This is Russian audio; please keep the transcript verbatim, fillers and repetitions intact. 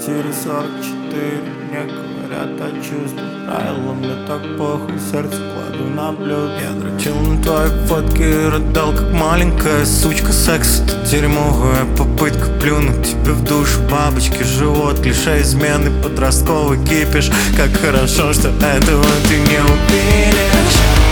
квартире сорок четыре. Мне говорят о чувствах, правила мне так похуй, сердце кладу на блюдо. Я дрочил на твои фотки и рыдал, как маленькая сучка. Секс — это дерьмовая попытка плюнуть тебе в душу. Бабочки, живот, клише, измены, подростковый кипиш. Как хорошо, что этого ты не увидишь.